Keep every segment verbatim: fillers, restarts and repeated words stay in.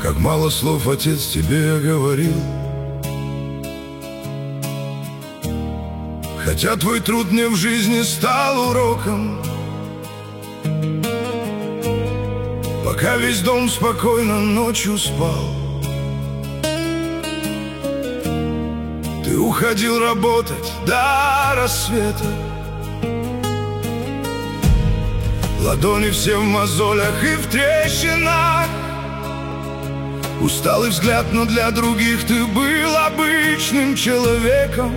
Как мало слов, отец, тебе я говорил. Хотя твой труд мне в жизни стал уроком. Пока весь дом спокойно ночью спал, ты уходил работать до рассвета. Ладони все в мозолях и в трещинах. Усталый взгляд, но для других ты был обычным человеком,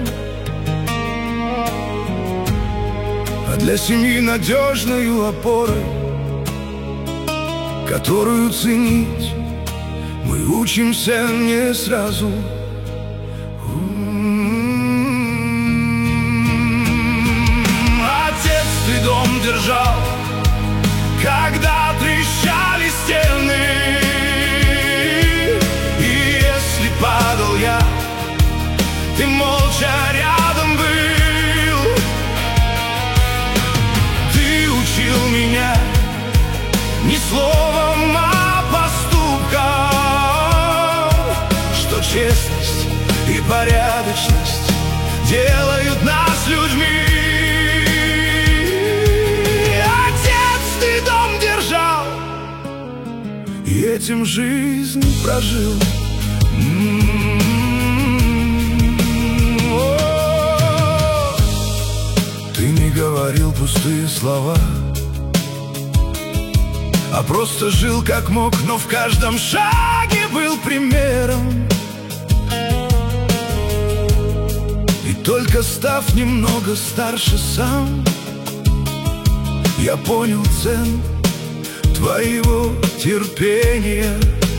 а для семьи надежною опорой, которую ценить мы учимся не сразу. Отец, ты дом держал, когда трещали стены, и если падал я, ты молча рядом был. Ты учил меня не словом, а поступком, что честность и порядочность делают нас людьми. И этим жизнь прожил. Ты не говорил пустые слова, а просто жил как мог, но в каждом шаге был примером. И только став немного старше сам, я понял цену твоего терпения.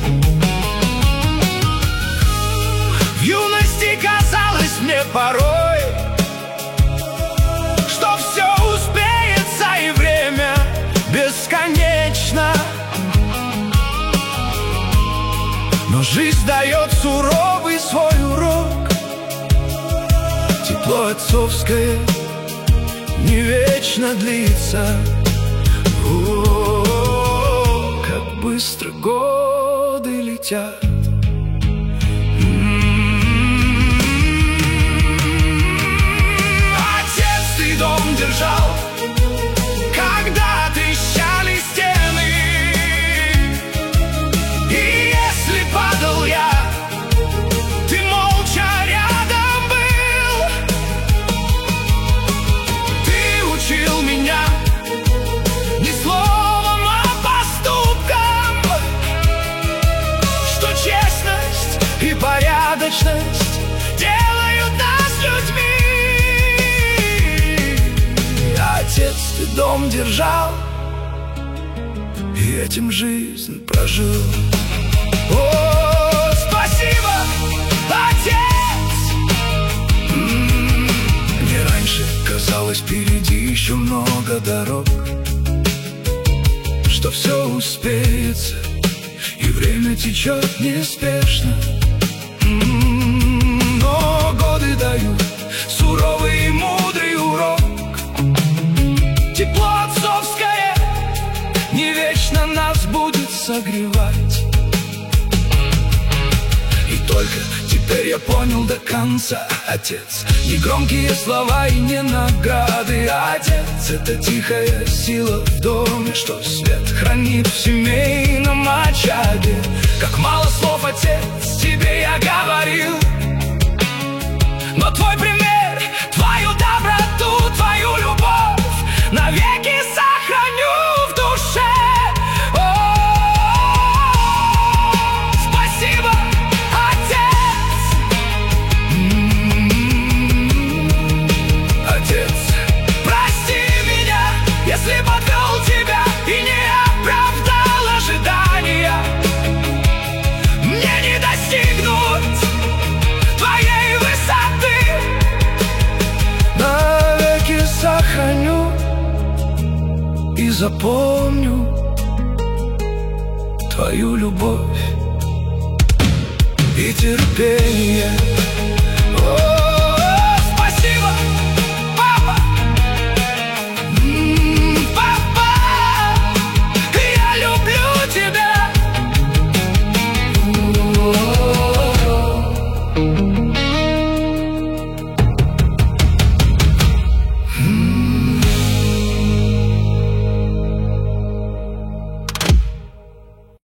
В юности казалось мне порой, что все успеется и время бесконечно. Но жизнь дает суровый свой урок. Тепло отцовское не вечно длится. О, как быстро годы летят. Отец, ты дом держал, когда трещали стены, и если падал я, ты молча рядом был. Ты учил меня не словом, а поступком, что честность и порядочность делают нас людьми. Отец, ты дом держал, и этим жизнь прожил. О, спасибо, отец! М-м-м. Мне раньше казалось, впереди еще много дорог, что все успеется, и время течет неспешно. М-м-м. Но годы дают суровый и мудрый урок. Тепло отцовское не вечно нас будет согревать. И только теперь я понял до конца, отец, не громкие слова и не награды. Отец — это тихая сила в доме, что свет хранит в семейном очаге. Как мало слов, отец, тебе я говорил, но твой пример, твою доброту, твою любовь навеки сохраню в душе. О, спасибо, отец! Отец, прости меня, если подвел тебя и не оправдал ожидания. Мне не достигнуть твоей высоты. Навеки сохраню и запомню твою любовь и терпение. О,